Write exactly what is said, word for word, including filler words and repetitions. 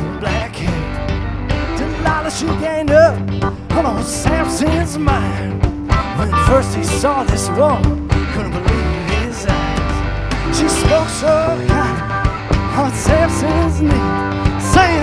long black hair. Delilah, she gained up on Samson's mind. When first he saw this woman, couldn't believe his eyes. She spoke so kind on Samson's knee, saying,